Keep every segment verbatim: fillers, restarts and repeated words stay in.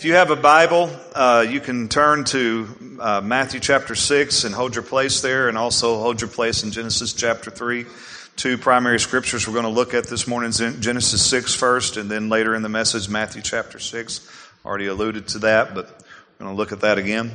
If you have a Bible, uh, you can turn to uh, Matthew chapter six and hold your place there, and also hold your place in Genesis chapter three. Two primary scriptures we're going to look at this morning, Genesis six first, and then later in the message, Matthew chapter six. Already alluded to that, but we're going to look at that again.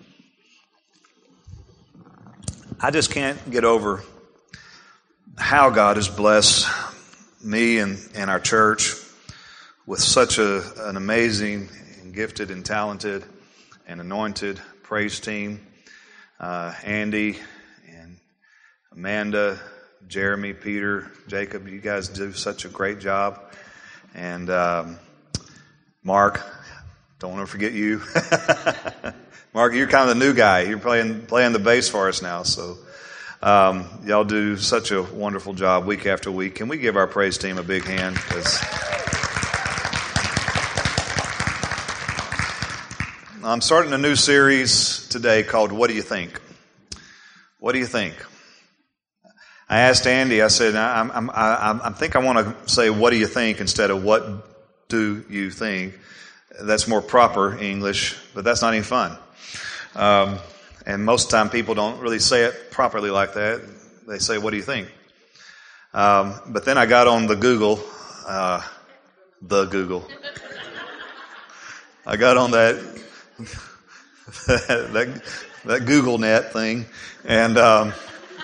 I just can't get over how God has blessed me and, and our church with such a, an amazing and gifted and talented and anointed praise team. Uh, Andy and Amanda, Jeremy, Peter, Jacob, you guys do such a great job. And um, Mark, don't want to forget you. Mark, you're kind of the new guy. You're playing playing the bass for us now. So um, y'all do such a wonderful job week after week. Can we give our praise team a big hand? 'Cause I'm starting a new series today called What Do You Think? What do you think? I asked Andy, I said, I'm, I'm, I, I think I want to say, what do you think, instead of what do you think? That's more proper English, but that's not any fun. Um, and most of the time people don't really say it properly like that. They say, what do you think? Um, but then I got on the Google, uh, the Google. I got on that, that, that Google net thing, and, um,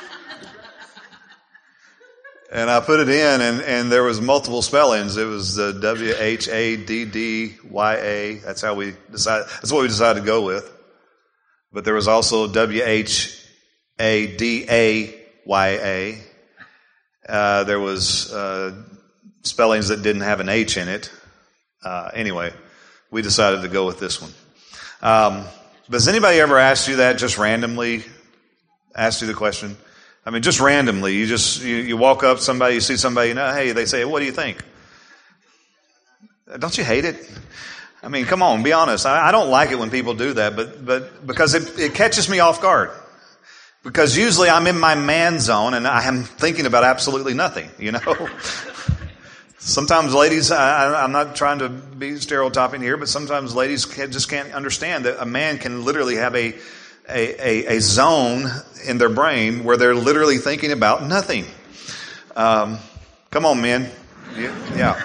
And I put it in, and, and there was multiple spellings. It was uh, W H A D D Y A. That's how we decided. That's what we decided to go with. But there was also W H A D A Y A. Uh, there was uh, spellings that didn't have an H in it. Uh, anyway, we decided to go with this one. Um, but has anybody ever asked you that, just randomly asked you the question? I mean, just randomly, you just, you, you walk up, somebody, you see somebody, you know, hey, they say, what do you think? Don't you hate it? I mean, come on, be honest. I, I don't like it when people do that, but, but because it, it catches me off guard. Because usually I'm in my man zone and I am thinking about absolutely nothing, you know? Sometimes ladies, I, I'm not trying to be stereotyping here, but sometimes ladies can, just can't understand that a man can literally have a A, a, a zone in their brain where they're literally thinking about nothing. Um, come on, men. Yeah.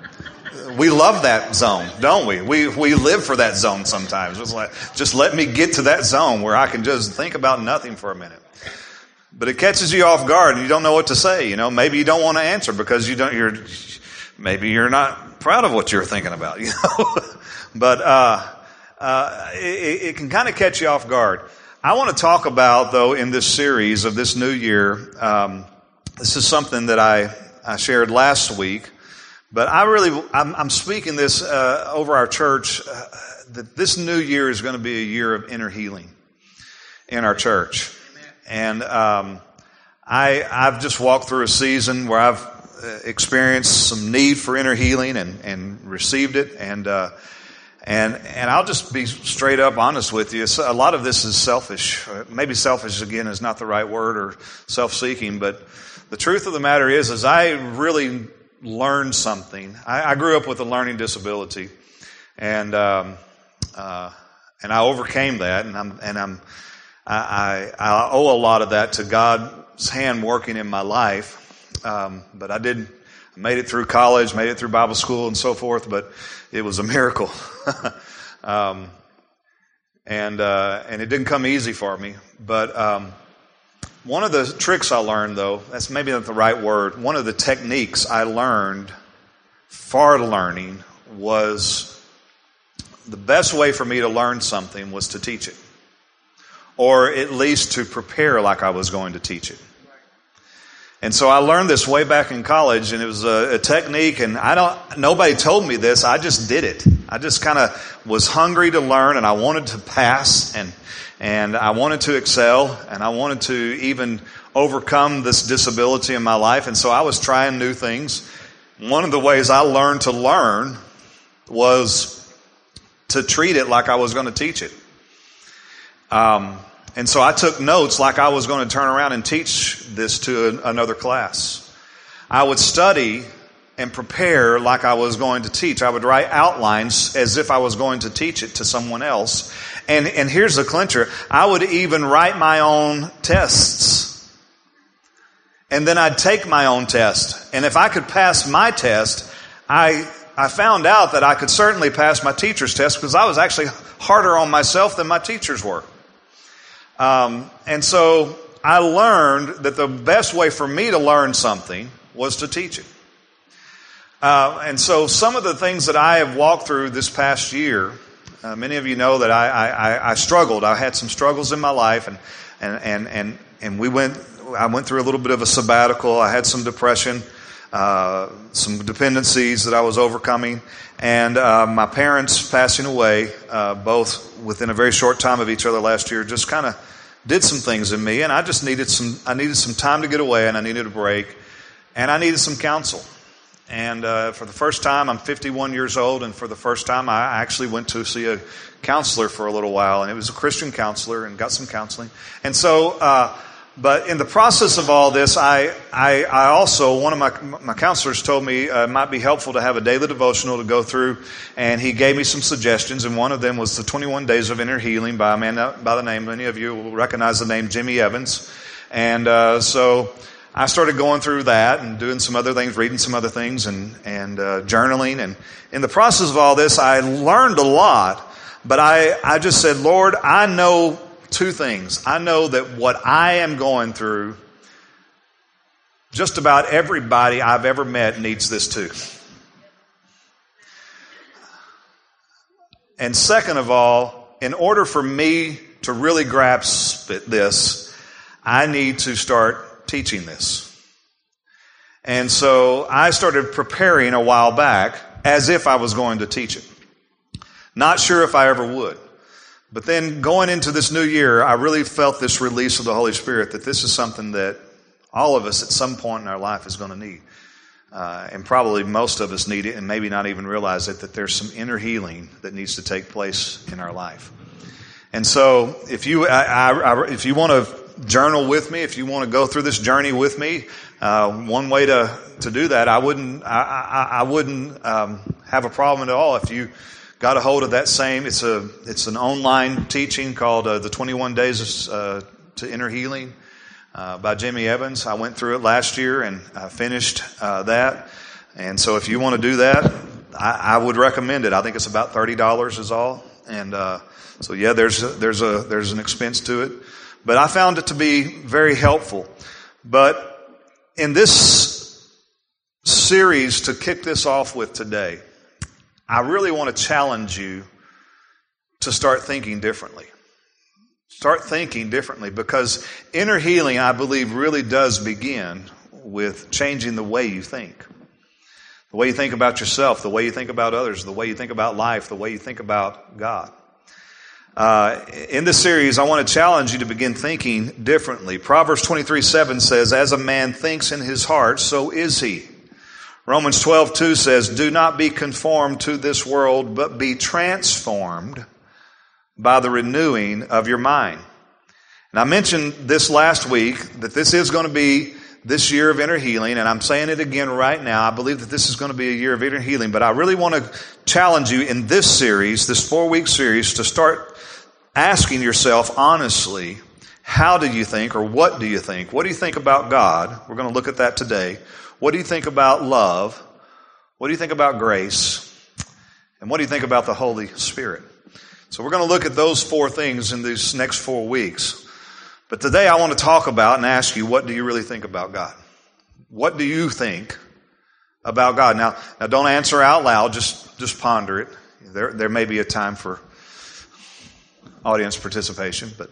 We love that zone, don't we? We we live for that zone sometimes. It's like, just let me get to that zone where I can just think about nothing for a minute. But it catches you off guard and you don't know what to say. You know, maybe you don't want to answer because you don't. You're maybe you're not proud of what you're thinking about. You know, but. uh Uh, it, it can kind of catch you off guard. I want to talk about, though, in this series of this new year, um, this is something that I, I shared last week, but I really, I'm, I'm speaking this uh, over our church, uh, that this new year is going to be a year of inner healing in our church. And um, I, I've just walked through a season where I've experienced some need for inner healing and, and received it, and uh And and I'll just be straight up honest with you. A lot of this is selfish. Maybe selfish, again, is not the right word, or self-seeking. But the truth of the matter is, is I really learned something. I, I grew up with a learning disability, and um, uh, and I overcame that. And I'm and I'm I, I owe a lot of that to God's hand working in my life. Um, but I did. Made it through college, made it through Bible school and so forth, but it was a miracle. um, and uh, and it didn't come easy for me. But um, one of the tricks I learned, though, that's maybe not the right word, one of the techniques I learned for learning was the best way for me to learn something was to teach it. Or at least to prepare like I was going to teach it. And so I learned this way back in college, and it was a, a technique, and I don't, nobody told me this, I just did it. I just kind of was hungry to learn, and I wanted to pass, and, and I wanted to excel, and I wanted to even overcome this disability in my life, and so I was trying new things. One of the ways I learned to learn was to treat it like I was going to teach it. Um, And so I took notes like I was going to turn around and teach this to an, another class. I would study and prepare like I was going to teach. I would write outlines as if I was going to teach it to someone else. And, and here's the clincher. I would even write my own tests. And then I'd take my own test. And if I could pass my test, I, I found out that I could certainly pass my teacher's test because I was actually harder on myself than my teachers were. Um, and so I learned that the best way for me to learn something was to teach it. Uh, and so some of the things that I have walked through this past year, uh, many of you know that I, I, I struggled. I had some struggles in my life, and and and and and we went. I went through a little bit of a sabbatical. I had some depression, uh, some dependencies that I was overcoming, and uh, my parents passing away, uh, both within a very short time of each other last year, just kind of did some things in me, and I just needed some. I needed some time to get away, and I needed a break, and I needed some counsel. And uh, for the first time, I'm fifty-one years old, and for the first time, I actually went to see a counselor for a little while, and it was a Christian counselor, and got some counseling. And so, uh, but in the process of all this, I, I, I also, one of my my counselors told me uh, it might be helpful to have a daily devotional to go through, and he gave me some suggestions, and one of them was the twenty-one Days of Inner Healing by a man by the name, many of you will recognize the name Jimmy Evans, and uh, so I started going through that and doing some other things, reading some other things, and and uh, journaling. And in the process of all this, I learned a lot. But I, I just said, Lord, I know two things. I know that what I am going through, just about everybody I've ever met needs this too. And second of all, in order for me to really grasp this, I need to start teaching this. And so I started preparing a while back as if I was going to teach it. Not sure if I ever would. But then going into this new year, I really felt this release of the Holy Spirit that this is something that all of us at some point in our life is going to need. Uh, and probably most of us need it and maybe not even realize it, that there's some inner healing that needs to take place in our life. And so if you, I, I, I, if you want to journal with me, if you want to go through this journey with me, uh, one way to, to do that, I wouldn't, I, I, I wouldn't, um, have a problem at all if you got a hold of that same, it's a, it's an online teaching called, uh, the twenty-one Days, uh, to Inner Healing, uh, by Jimmy Evans. I went through it last year and I finished, uh, that. And so if you want to do that, I, I would recommend it. I think it's about thirty dollars is all. And, uh, so yeah, there's, a, there's a, there's an expense to it. But I found it to be very helpful. But in this series, to kick this off with today, I really want to challenge you to start thinking differently. Start thinking differently, because inner healing, I believe, really does begin with changing the way you think. The way you think about yourself, the way you think about others, the way you think about life, the way you think about God. Uh, in this series, I want to challenge you to begin thinking differently. Proverbs twenty-three seven says, as a man thinks in his heart, so is he. Romans twelve two says, do not be conformed to this world, but be transformed by the renewing of your mind. And I mentioned this last week, that this is going to be this year of inner healing, and I'm saying it again right now. I believe that this is going to be a year of inner healing, but I really want to challenge you in this series, this four-week series, to start asking yourself honestly, how do you think, or what do you think? What do you think about God? We're going to look at that today. What do you think about love? What do you think about grace? And what do you think about the Holy Spirit? So we're going to look at those four things in these next four weeks. But today I want to talk about and ask you, what do you really think about God? What do you think about God? Now, now don't answer out loud. Just, just ponder it. There, there may be a time for audience participation, but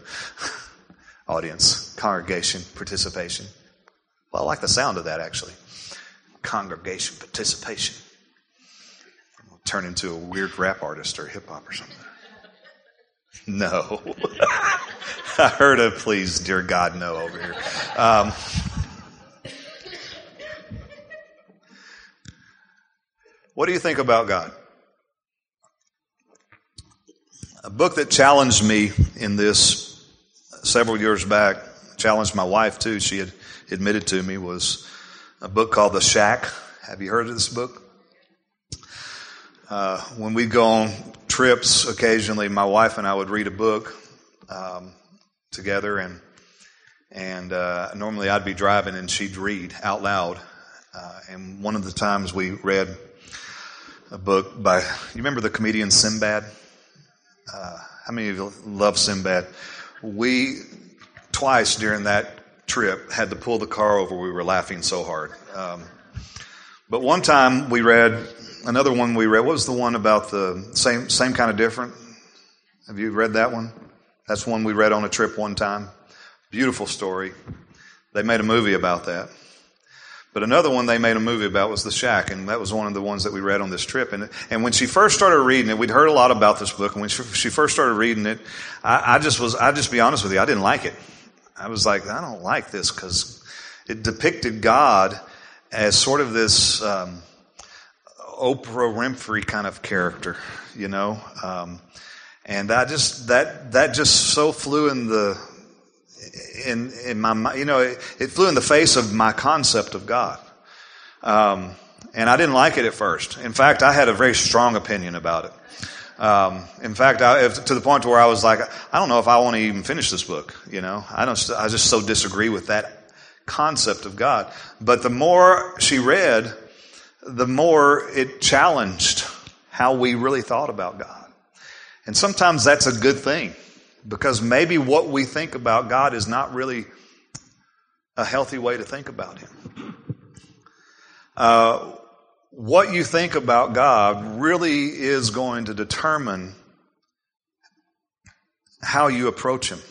audience, congregation participation. Well, I like the sound of that, actually. Congregation participation. I'll turn into a weird rap artist or hip hop or something. No. I heard a please, dear God, no over here. Um, what do you think about God? A book that challenged me in this several years back, challenged my wife too, she had admitted to me, was a book called The Shack. Have you heard of this book? Uh, when we go on trips, occasionally my wife and I would read a book um, together, and and uh, normally I'd be driving and she'd read out loud. Uh, and one of the times we read a book by, you remember the comedian Sinbad? Uh, how many of you love Sinbad? We, twice during that trip, had to pull the car over. We were laughing so hard. Um, but one time we read, another one we read, what was the one about the same same kind of different? Have you read that one? That's one we read on a trip one time. Beautiful story. They made a movie about that. But another one they made a movie about was The Shack, and that was one of the ones that we read on this trip. And and when she first started reading it, we'd heard a lot about this book, and when she, she first started reading it, I, I just was, I'll just be honest with you, I didn't like it. I was like, I don't like this, because it depicted God as sort of this um, Oprah Winfrey kind of character, you know. Um, and I just that that just so flew in the in in my mind, you know, it, it flew in the face of my concept of God. Um, and I didn't like it at first. In fact, I had a very strong opinion about it. Um, in fact, I, if, to the point where I was like, I don't know if I want to even finish this book. You know, I don't. I just so disagree with that concept of God. But the more she read, the more it challenged how we really thought about God. And sometimes that's a good thing, because maybe what we think about God is not really a healthy way to think about Him. Uh, what you think about God really is going to determine how you approach Him.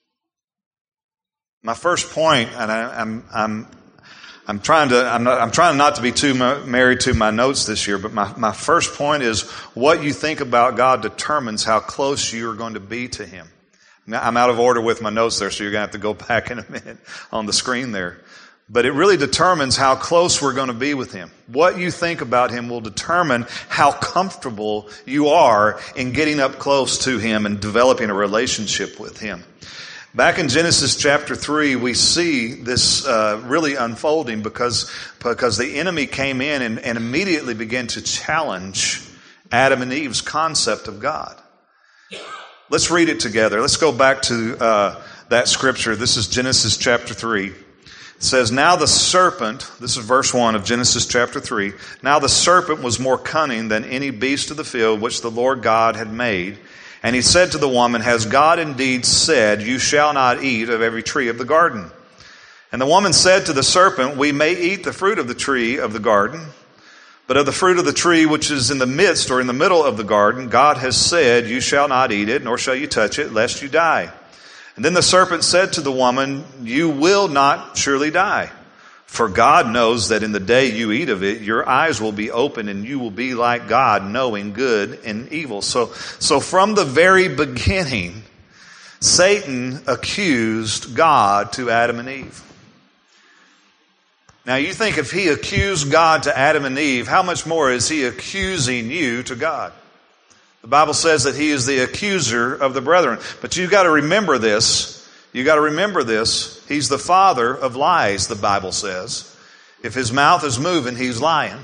My first point, and I, I'm, I'm, I'm trying to, I'm not, I'm trying not to be too married to my notes this year, but my, my first point is what you think about God determines how close you're going to be to Him. I'm out of order with my notes there, so you're going to have to go back in a minute on the screen there. But it really determines how close we're going to be with Him. What you think about Him will determine how comfortable you are in getting up close to Him and developing a relationship with Him. Back in Genesis chapter three, we see this uh, really unfolding because, because the enemy came in and, and immediately began to challenge Adam and Eve's concept of God. Let's read it together. Let's go back to uh, that scripture. This is Genesis chapter three. It says, now the serpent, this is verse one of Genesis chapter three, now the serpent was more cunning than any beast of the field which the Lord God had made. And he said to the woman, has God indeed said, you shall not eat of every tree of the garden? And the woman said to the serpent, we may eat the fruit of the tree of the garden, but of the fruit of the tree which is in the midst or in the middle of the garden, God has said, you shall not eat it, nor shall you touch it, lest you die. And then the serpent said to the woman, you will not surely die. For God knows that in the day you eat of it, your eyes will be open and you will be like God, knowing good and evil. So, so from the very beginning, Satan accused God to Adam and Eve. Now you think if he accused God to Adam and Eve, how much more is he accusing you to God? The Bible says that he is the accuser of the brethren. But you've got to remember this. You've got to remember this. He's the father of lies, the Bible says. If his mouth is moving, he's lying.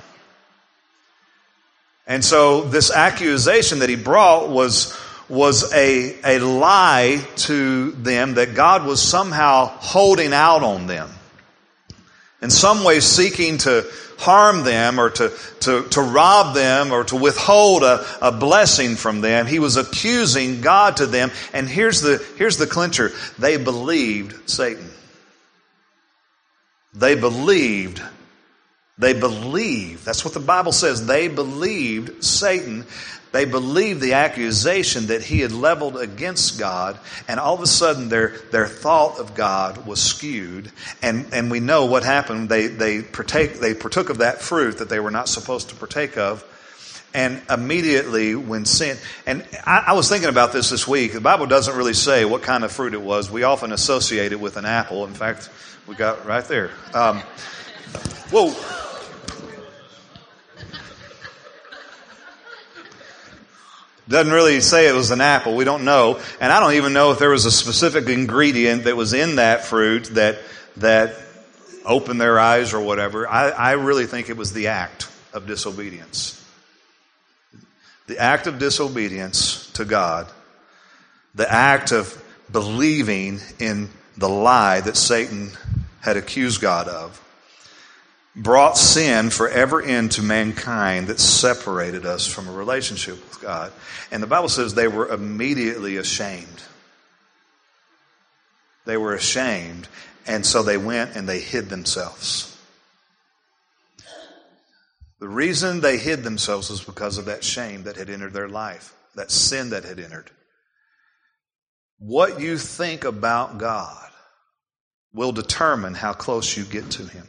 And so this accusation that he brought was, was a, a lie to them that God was somehow holding out on them. In some way seeking to harm them or to, to, to rob them or to withhold a, a blessing from them. He was accusing God to them. And here's the, here's the clincher. They believed Satan. They believed. They believed. That's what the Bible says. They believed Satan. They believed the accusation that he had leveled against God, and all of a sudden their their thought of God was skewed. And, and we know what happened. They they partake they partook of that fruit that they were not supposed to partake of. And immediately when sin, and I, I was thinking about this this week. The Bible doesn't really say what kind of fruit it was. We often associate it with an apple. In fact, we got right there. Um, whoa. Doesn't really say it was an apple. We don't know. And I don't even know if there was a specific ingredient that was in that fruit that that open their eyes or whatever. I, I really think it was the act of disobedience. The act of disobedience to God, the act of believing in the lie that Satan had accused God of, brought sin forever into mankind that separated us from a relationship with God. And the Bible says they were immediately ashamed. They were ashamed, and so they went and they hid themselves. The reason they hid themselves was because of that shame that had entered their life, that sin that had entered. What you think about God will determine how close you get to Him.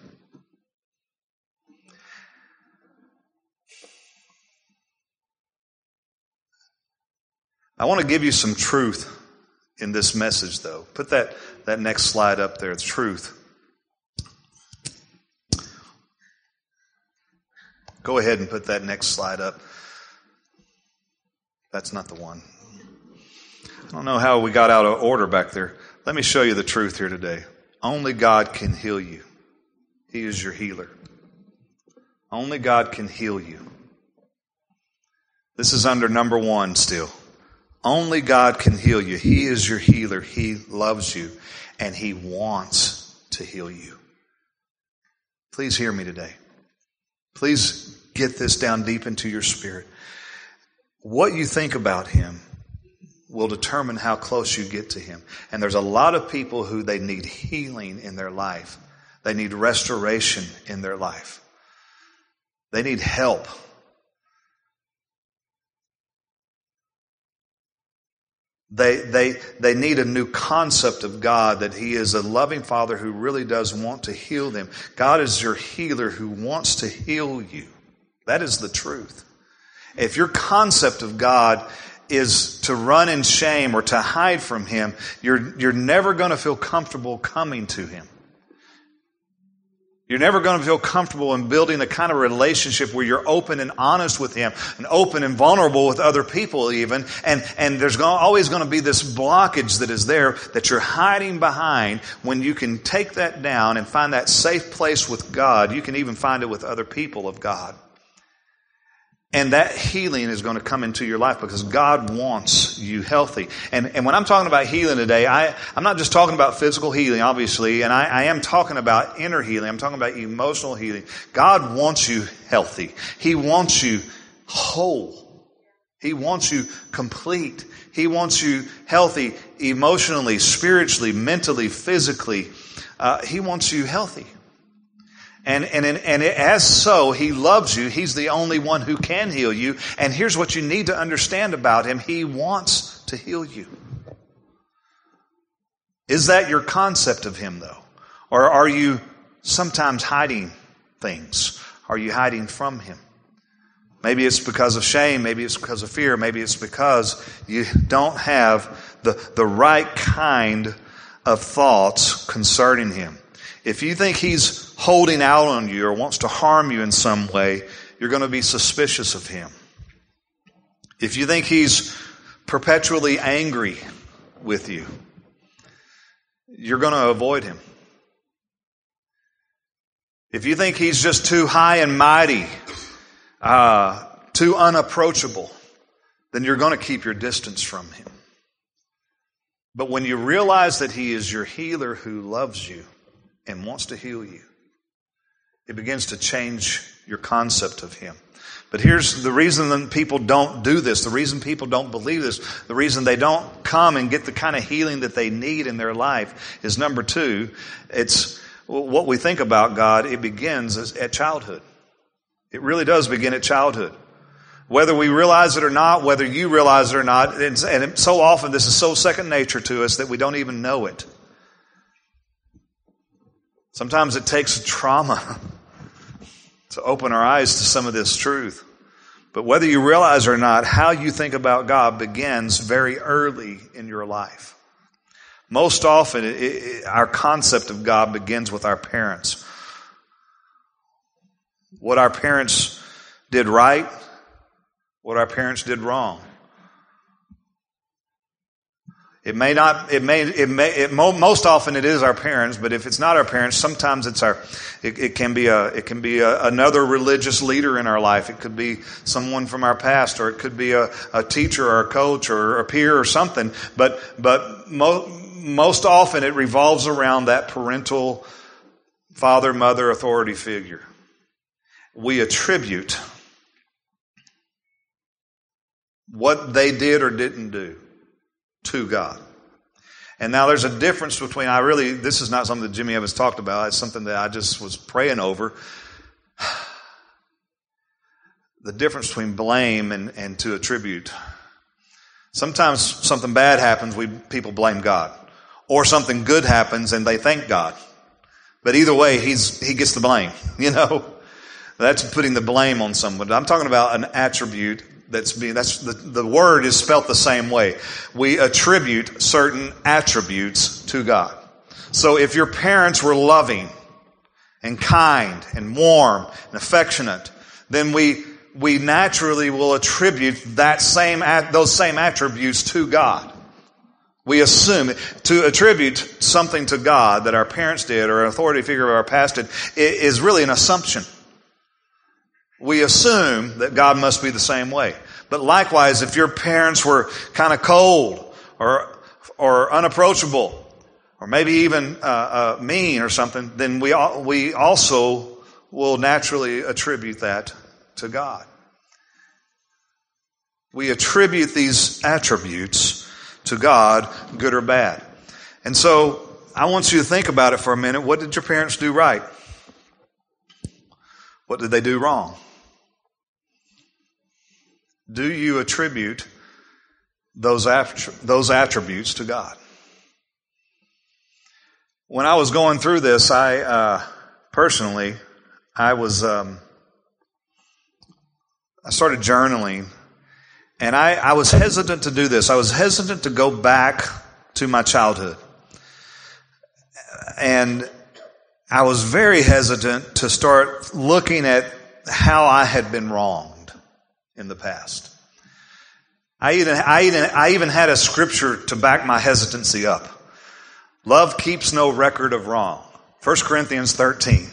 I want to give you some truth in this message, though. Put that, that next slide up there, truth. Go ahead and put that next slide up. That's not the one. I don't know how we got out of order back there. Let me show you the truth here today. Only God can heal you. He is your healer. Only God can heal you. This is under number one still. Only God can heal you. He is your healer. He loves you, and He wants to heal you. Please hear me today. Please get this down deep into your spirit. What you think about Him will determine how close you get to Him. And there's a lot of people who they need healing in their life. They need restoration in their life. They need help. They, they, they need a new concept of God, that He is a loving Father who really does want to heal them. God is your healer who wants to heal you. That is the truth. If your concept of God is to run in shame or to hide from Him, you're, you're never going to feel comfortable coming to Him. You're never going to feel comfortable in building the kind of relationship where you're open and honest with Him, and open and vulnerable with other people even. And, and there's going, always going to be this blockage that is there that you're hiding behind. When you can take that down and find that safe place with God, you can even find it with other people of God. And that healing is going to come into your life because God wants you healthy. And, and when I'm talking about healing today, I, I'm not just talking about physical healing, obviously, and I, I am talking about inner healing. I'm talking about emotional healing. God wants you healthy. He wants you whole. He wants you complete. He wants you healthy emotionally, spiritually, mentally, physically. Uh, he wants you healthy. And, and, and as so, He loves you. He's the only one who can heal you. And here's what you need to understand about Him. He wants to heal you. Is that your concept of Him, though? Or are you sometimes hiding things? Are you hiding from Him? Maybe it's because of shame. Maybe it's because of fear. Maybe it's because you don't have the, the right kind of thoughts concerning Him. If you think He's holding out on you or wants to harm you in some way, you're going to be suspicious of Him. If you think He's perpetually angry with you, you're going to avoid Him. If you think He's just too high and mighty, uh, too unapproachable, then you're going to keep your distance from Him. But when you realize that He is your healer who loves you and wants to heal you, it begins to change your concept of Him. But here's the reason that people don't do this, the reason people don't believe this, the reason they don't come and get the kind of healing that they need in their life is, number two, it's what we think about God. It begins at childhood. It really does begin at childhood. Whether we realize it or not, whether you realize it or not, and so often this is so second nature to us that we don't even know it. Sometimes it takes trauma to open our eyes to some of this truth. But whether you realize it or not, how you think about God begins very early in your life. Most often, it, it, our concept of God begins with our parents. What our parents did right, what our parents did wrong. It may not, it may, it may, it, most often it is our parents, but if it's not our parents, sometimes it's our, it, it can be a, it can be a, another religious leader in our life. It could be someone from our past, or it could be a, a teacher or a coach or a peer or something. But, but mo, most often it revolves around that parental father, mother, authority figure. We attribute what they did or didn't do to God. And now there's a difference between, I really, this is not something that Jimmy Evans talked about. It's something that I just was praying over. The difference between blame and, and to attribute. Sometimes something bad happens, we people blame God. Or something good happens and they thank God. But either way, he's he gets the blame, you know. That's putting the blame on someone. I'm talking about an attribute that's being, that's the, the word is spelt the same way. We attribute certain attributes to God. So if your parents were loving and kind and warm and affectionate, then we we naturally will attribute that same those same attributes to God. We assume to attribute something to God that our parents did or an authority figure of our past did is really an assumption. We assume that God must be the same way. But likewise, if your parents were kind of cold or or unapproachable or maybe even uh, uh, mean or something, then we we also will naturally attribute that to God. We attribute these attributes to God, good or bad. And so I want you to think about it for a minute. What did your parents do right? What did they do wrong? Do you attribute those those attributes to God? When I was going through this, I uh, personally, I was um, I started journaling, and I, I was hesitant to do this. I was hesitant to go back to my childhood, and I was very hesitant to start looking at how I had been wronged in the past. I even, I even, I even had a scripture to back my hesitancy up. Love keeps no record of wrong. First Corinthians thirteen.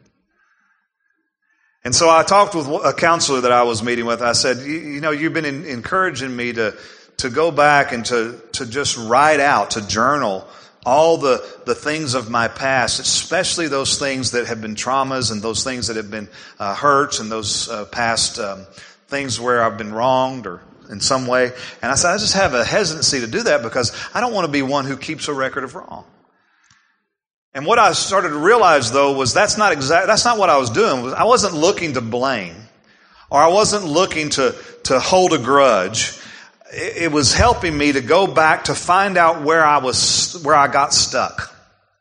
And so I talked with a counselor that I was meeting with. I said, you, you know, you've been in, encouraging me to, to go back and to, to just write out, to journal all the, the things of my past, especially those things that have been traumas and those things that have been uh, hurts and those uh, past um, things where I've been wronged or in some way. And I said, I just have a hesitancy to do that because I don't want to be one who keeps a record of wrong. And what I started to realize, though, was that's not exact. That's not what I was doing. I wasn't looking to blame, or I wasn't looking to to hold a grudge. It, it was helping me to go back to find out where I was, where I got stuck.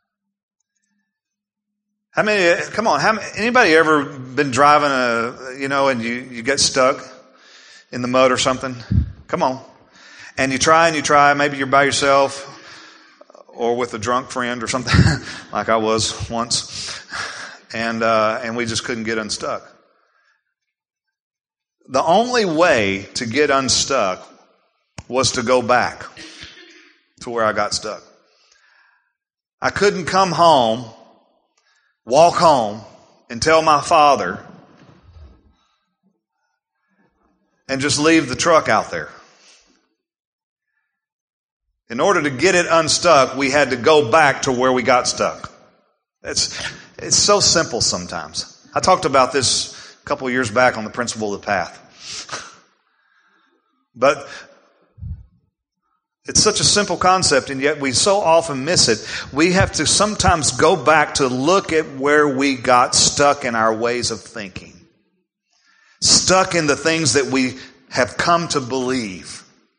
How many? Come on, how many, anybody ever been driving a, you know, and you you get stuck in the mud or something? Come on, and you try and you try. Maybe you're by yourself, or with a drunk friend or something, like I was once, and uh, and we just couldn't get unstuck. The only way to get unstuck was to go back to where I got stuck. I couldn't come home, walk home, and tell my father, and just leave the truck out there. In order to get it unstuck, we had to go back to where we got stuck. It's, it's so simple sometimes. I talked about this a couple of years back on the principle of the path. But it's such a simple concept, and yet we so often miss it. We have to sometimes go back to look at where we got stuck in our ways of thinking. Stuck in the things that we have come to believe.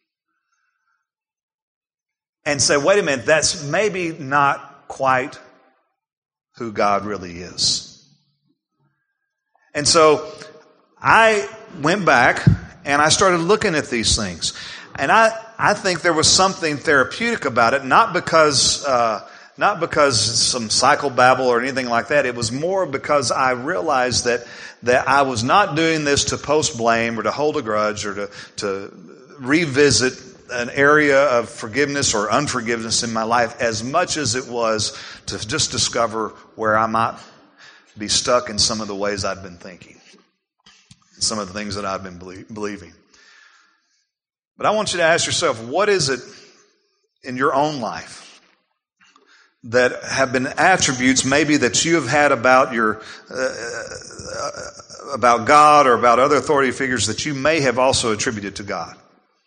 And say, wait a minute, that's maybe not quite who God really is. And so I went back and I started looking at these things. And I, I think there was something therapeutic about it, not because uh, not because some psychobabble or anything like that. It was more because I realized that that I was not doing this to post blame or to hold a grudge or to, to revisit an area of forgiveness or unforgiveness in my life as much as it was to just discover where I might be stuck in some of the ways I've been thinking, some of the things that I've been belie- believing. But I want you to ask yourself, what is it in your own life that have been attributes maybe that you have had about your uh, about God or about other authority figures that you may have also attributed to God?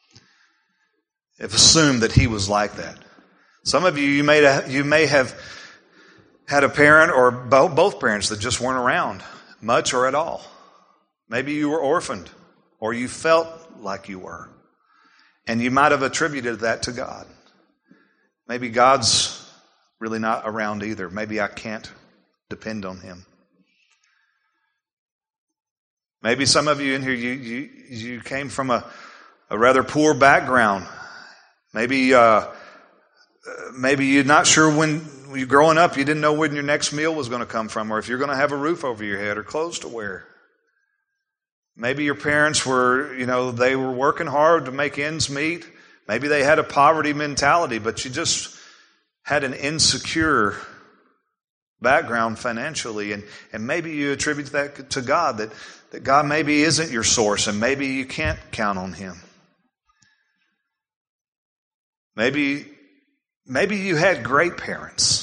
If assumed that He was like that. Some of you, you may you may have had a parent or bo- both parents that just weren't around much or at all. Maybe you were orphaned or you felt like you were. And you might have attributed that to God. Maybe God's really not around either. Maybe I can't depend on Him. Maybe some of you in here, you you, you came from a, a rather poor background. Maybe uh, maybe you're not sure when you're growing up, you didn't know when your next meal was going to come from, or if you're going to have a roof over your head or clothes to wear. Maybe your parents were, you know, they were working hard to make ends meet. Maybe they had a poverty mentality, but you just had an insecure background financially. And, and maybe you attribute that to God, that, that God maybe isn't your source and maybe you can't count on Him. Maybe, maybe you had great parents.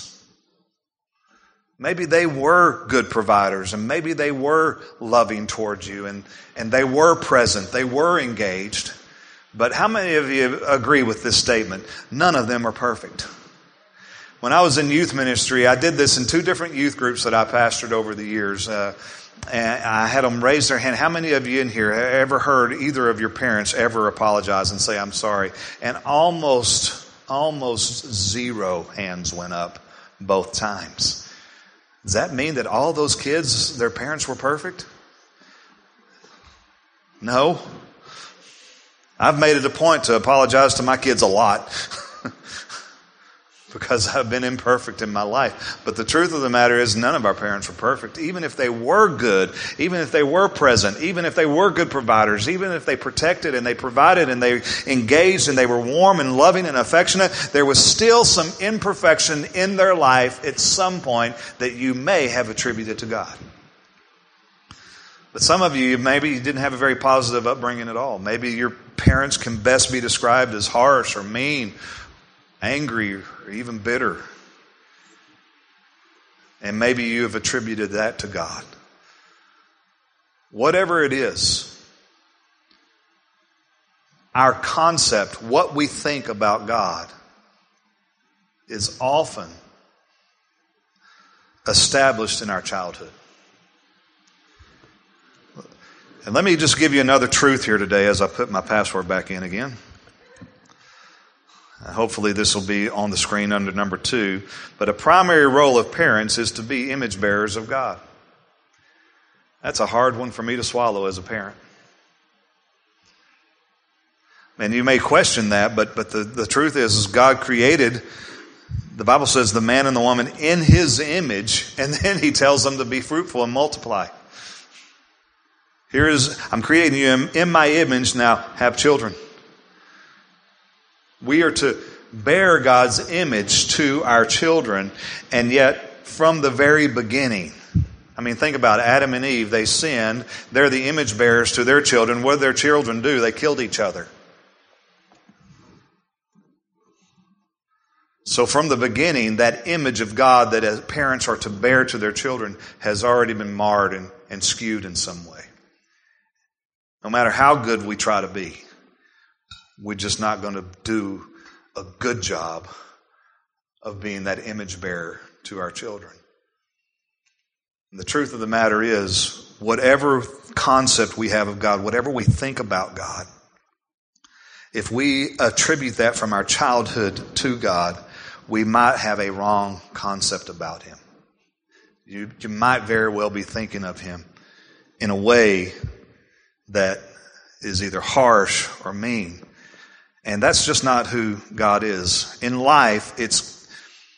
Maybe they were good providers and maybe they were loving towards you and, and they were present, they were engaged. But how many of you agree with this statement? None of them are perfect. When I was in youth ministry, I did this in two different youth groups that I pastored over the years. Uh, and I had them raise their hand. How many of you in here have ever heard either of your parents ever apologize and say, I'm sorry? And almost, almost zero hands went up both times. Does that mean that all those kids, their parents were perfect? No. I've made it a point to apologize to my kids a lot because I've been imperfect in my life. But the truth of the matter is none of our parents were perfect. Even if they were good, even if they were present, even if they were good providers, even if they protected and they provided and they engaged and they were warm and loving and affectionate, there was still some imperfection in their life at some point that you may have attributed to God. But some of you, maybe you didn't have a very positive upbringing at all. Maybe your parents can best be described as harsh or mean, angry, or even bitter. And maybe you have attributed that to God. Whatever it is, our concept, what we think about God, is often established in our childhood. And let me just give you another truth here today as I put my password back in again. Hopefully this will be on the screen under number two. But a primary role of parents is to be image bearers of God. That's a hard one for me to swallow as a parent. And you may question that, but, but the, the truth is, is God created, the Bible says, the man and the woman in His image, and then He tells them to be fruitful and multiply. Here is, I'm creating you in, in my image, now have children. We are to bear God's image to our children, and yet from the very beginning, I mean, think about it. Adam and Eve, they sinned. They're the image bearers to their children. What did their children do? They killed each other. So from the beginning, that image of God that as parents are to bear to their children has already been marred and, and skewed in some way. No matter how good we try to be, we're just not going to do a good job of being that image bearer to our children. And the truth of the matter is, whatever concept we have of God, whatever we think about God, if we attribute that from our childhood to God, we might have a wrong concept about Him. You, you might very well be thinking of Him in a way that is either harsh or mean. And that's just not who God is. In life, it's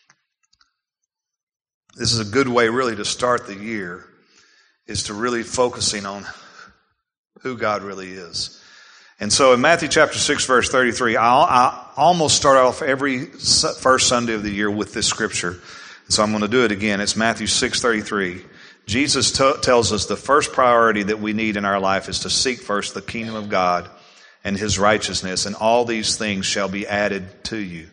this is a good way really to start the year, is to really focusing on who God really is. And so in Matthew chapter six, verse thirty-three, I, I almost start off every first Sunday of the year with this scripture. So I'm going to do it again. It's Matthew six thirty-three. Jesus t- tells us the first priority that we need in our life is to seek first the kingdom of God and His righteousness, and all these things shall be added to you.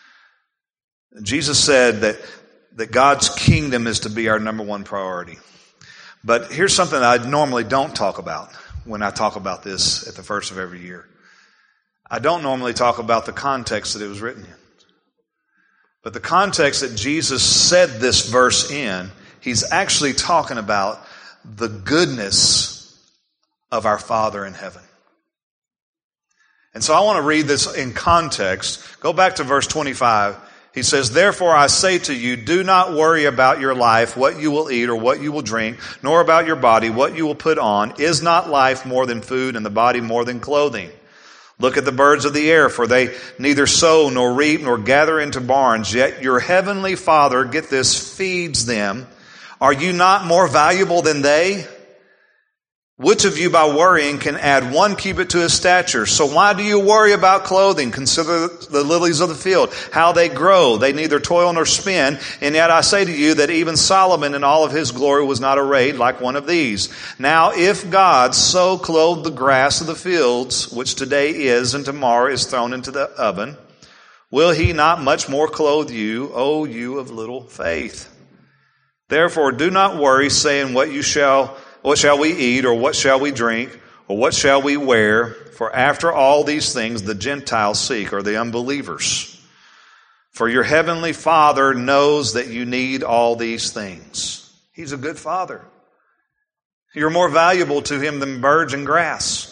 Jesus said that, that God's kingdom is to be our number one priority. But here's something that I normally don't talk about when I talk about this at the first of every year. I don't normally talk about the context that it was written in. But the context that Jesus said this verse in, He's actually talking about the goodness of our Father in heaven. And so I want to read this in context. Go back to verse twenty-five. He says, therefore I say to you, do not worry about your life, what you will eat or what you will drink, nor about your body, what you will put on. Is not life more than food, and the body more than clothing? Look at the birds of the air, for they neither sow nor reap nor gather into barns, yet your heavenly Father, get this, feeds them. Are you not more valuable than they? Which of you by worrying can add one cubit to his stature? So why do you worry about clothing? Consider the lilies of the field, how they grow. They neither toil nor spin. And yet I say to you that even Solomon in all of his glory was not arrayed like one of these. Now if God so clothed the grass of the fields, which today is and tomorrow is thrown into the oven, will He not much more clothe you, O you of little faith? Therefore do not worry, saying what you shall What shall we eat, or what shall we drink, or what shall we wear? For after all these things the Gentiles seek, or the unbelievers. For your heavenly Father knows that you need all these things. He's a good Father. You're more valuable to Him than birds and grass.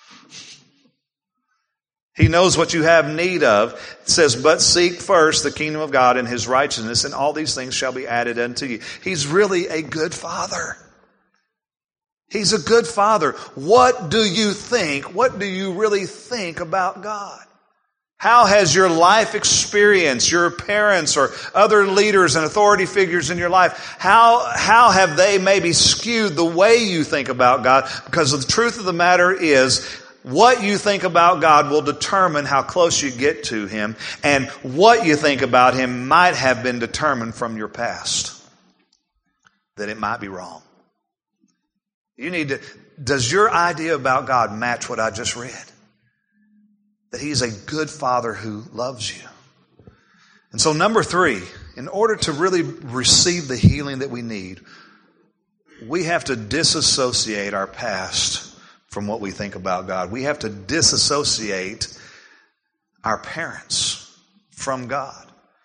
He knows what you have need of. It says, but seek first the kingdom of God and His righteousness, and all these things shall be added unto you. He's really a good Father. He's a good Father. What do you think? What do you really think about God? How has your life experience, your parents or other leaders and authority figures in your life, how, how have they maybe skewed the way you think about God? Because the truth of the matter is, what you think about God will determine how close you get to Him, and what you think about Him might have been determined from your past. That it might be wrong. You need to, does your idea about God match what I just read? That He's a good Father who loves you. And so number three, in order to really receive the healing that we need, we have to disassociate our past from what we think about God. We have to disassociate our parents from God.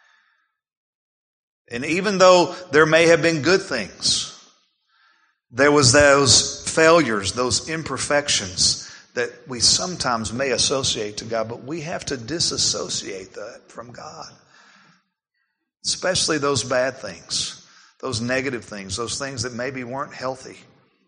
And even though there may have been good things, there was those failures, those imperfections that we sometimes may associate to God, but we have to disassociate that from God. Especially those bad things, those negative things, those things that maybe weren't healthy.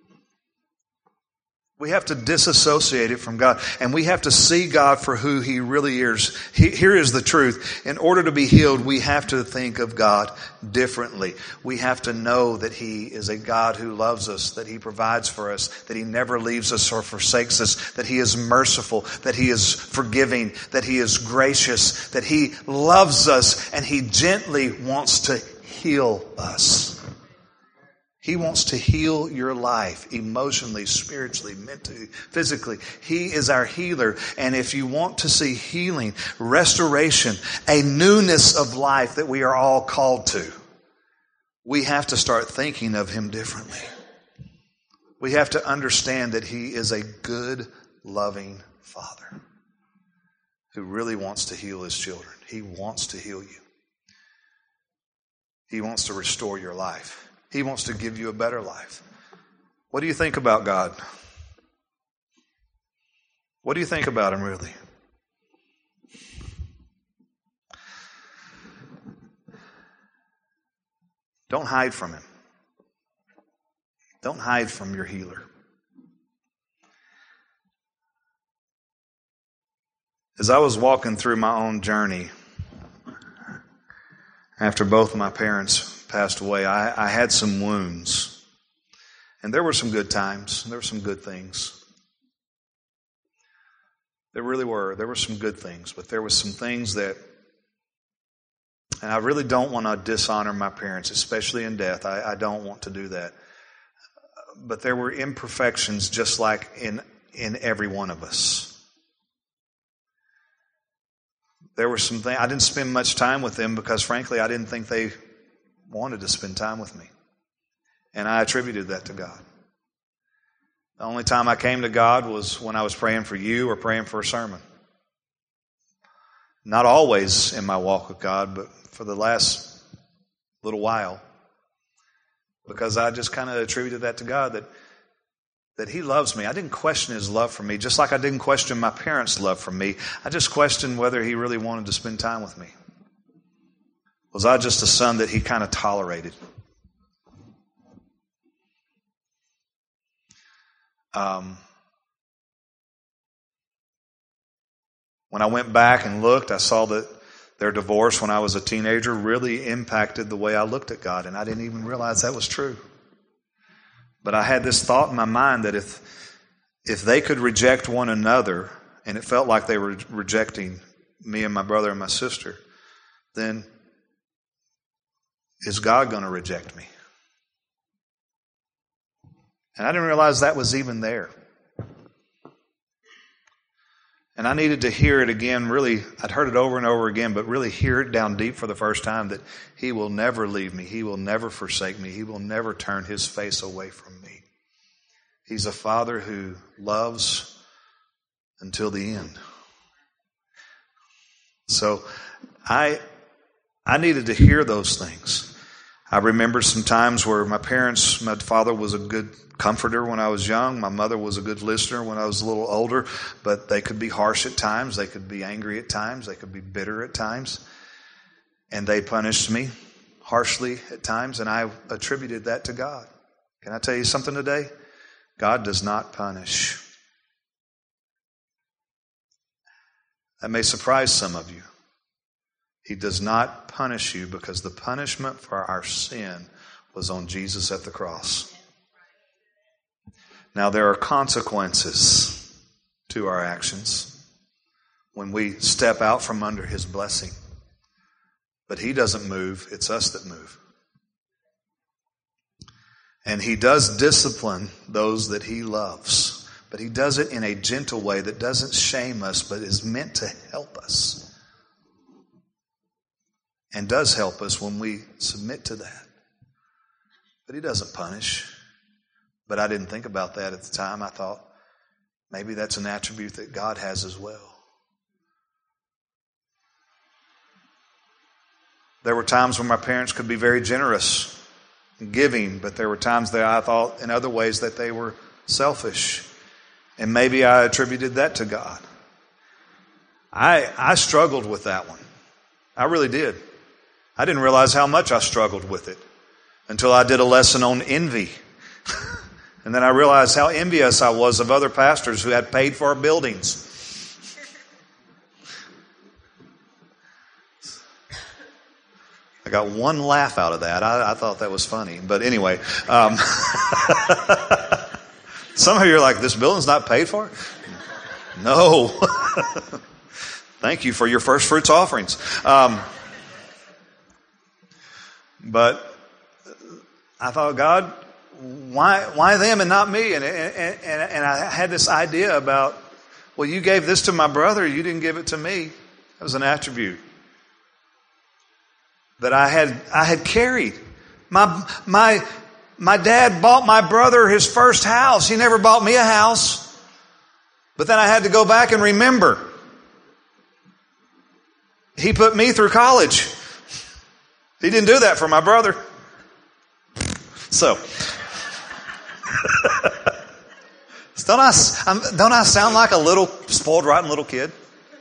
We have to disassociate it from God, and we have to see God for who He really is. He, here is the truth. In order to be healed, we have to think of God differently. We have to know that He is a God who loves us, that He provides for us, that He never leaves us or forsakes us, that He is merciful, that He is forgiving, that He is gracious, that He loves us, and He gently wants to heal us. He wants to heal your life emotionally, spiritually, mentally, physically. He is our healer. And if you want to see healing, restoration, a newness of life that we are all called to, we have to start thinking of Him differently. We have to understand that He is a good, loving Father who really wants to heal His children. He wants to heal you. He wants to restore your life. He wants to give you a better life. What do you think about God? What do you think about Him, really? Don't hide from Him. Don't hide from your healer. As I was walking through my own journey, after both of my parents passed away, I, I had some wounds. And there were some good times. There were some good things. There really were. There were some good things, but there were some things that, and I really don't want to dishonor my parents, especially in death. I, I don't want to do that. But there were imperfections just like in, in every one of us. There were some things, I didn't spend much time with them because frankly I didn't think they wanted to spend time with me. And I attributed that to God. The only time I came to God was when I was praying for you or praying for a sermon. Not always in my walk with God, but for the last little while. Because I just kind of attributed that to God, that, that He loves me. I didn't question His love for me, just like I didn't question my parents' love for me. I just questioned whether He really wanted to spend time with me. Was I just a son that He kind of tolerated? Um, when I went back and looked, I saw that their divorce when I was a teenager really impacted the way I looked at God, and I didn't even realize that was true. But I had this thought in my mind that if if they could reject one another, and it felt like they were rejecting me and my brother and my sister, then is God going to reject me? And I didn't realize that was even there. And I needed to hear it again, really, I'd heard it over and over again, but really hear it down deep for the first time that He will never leave me. He will never forsake me. He will never turn His face away from me. He's a Father who loves until the end. So I, I needed to hear those things. I remember some times where my parents, my father was a good comforter when I was young. My mother was a good listener when I was a little older, but they could be harsh at times. They could be angry at times. They could be bitter at times. And they punished me harshly at times, and I attributed that to God. Can I tell you something today? God does not punish. That may surprise some of you. He does not punish you because the punishment for our sin was on Jesus at the cross. Now, there are consequences to our actions when we step out from under His blessing. But He doesn't move, it's us that move. And He does discipline those that He loves. But He does it in a gentle way that doesn't shame us, but is meant to help us. And does help us when we submit to that. But He doesn't punish. But I didn't think about that at the time. I thought maybe that's an attribute that God has as well. There were times when my parents could be very generous and giving, but there were times that I thought in other ways that they were selfish. And maybe I attributed that to God. I I struggled with that one. I really did. I didn't realize how much I struggled with it until I did a lesson on envy. And then I realized how envious I was of other pastors who had paid for buildings. I got one laugh out of that. I, I thought that was funny. But anyway, um, some of you are like, this building's not paid for? No. Thank you for your first fruits offerings. Um, but I thought, God, why why them and not me? And, and, and, and I had this idea about, well, you gave this to my brother, you didn't give it to me. That was an attribute that I had I had carried. My my my dad bought my brother his first house. He never bought me a house. But then I had to go back and remember. He put me through college. He didn't do that for my brother. So, don't I, don't I sound like a little spoiled, rotten little kid?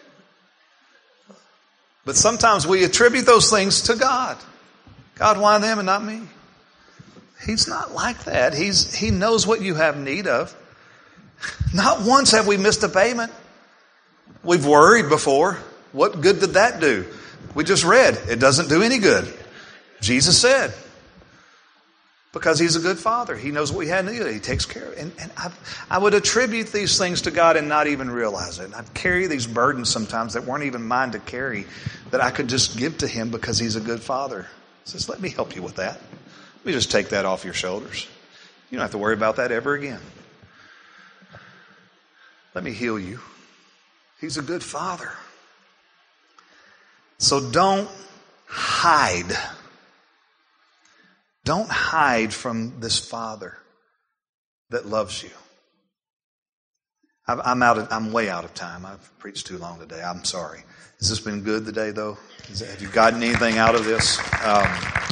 But sometimes we attribute those things to God. God, why them and not me? He's not like that. He's, he knows what you have need of. Not once have we missed a payment. We've worried before. What good did that do? We just read, it doesn't do any good. Jesus said. Because he's a good father. He knows what we had need. He takes care of it. And, and I, I would attribute these things to God and not even realize it. And I'd carry these burdens sometimes that weren't even mine to carry, that I could just give to him because he's a good father. He says, let me help you with that. Let me just take that off your shoulders. You don't have to worry about that ever again. Let me heal you. He's a good father. So don't hide. Don't hide from this Father that loves you. I'm out. Of, I'm way out of time. I've preached too long today. I'm sorry. Has this been good today, though? Is, have you gotten anything out of this? Um,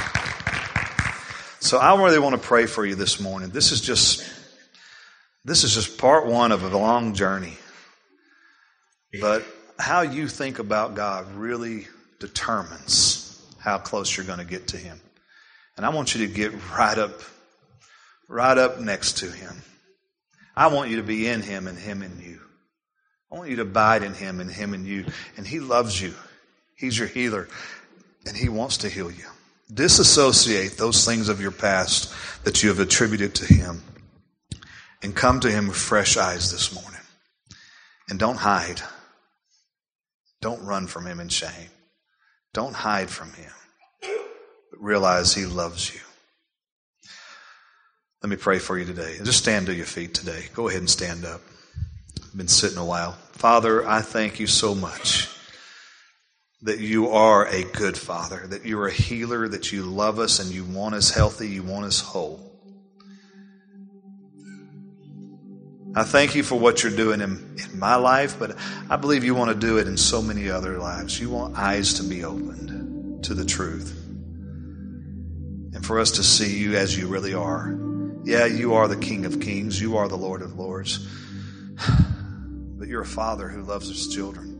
so I really want to pray for you this morning. This is just this is just part one of a long journey. But how you think about God really determines how close you're going to get to him. And I want you to get right up, right up next to him. I want you to be in him and him in you. I want you to abide in him and him in you. And he loves you. He's your healer. And he wants to heal you. Disassociate those things of your past that you have attributed to him. And come to him with fresh eyes this morning. And don't hide. Don't run from him in shame. Don't hide from him. But realize he loves you. Let me pray for you today. Just stand to your feet today. Go ahead and stand up. I've been sitting a while. Father, I thank you so much that you are a good Father, that you're a healer, that you love us and you want us healthy, you want us whole. I thank you for what you're doing in, in my life, but I believe you want to do it in so many other lives. You want eyes to be opened to the truth. And for us to see you as you really are. Yeah, you are the King of Kings. You are the Lord of Lords. But you're a Father who loves his children.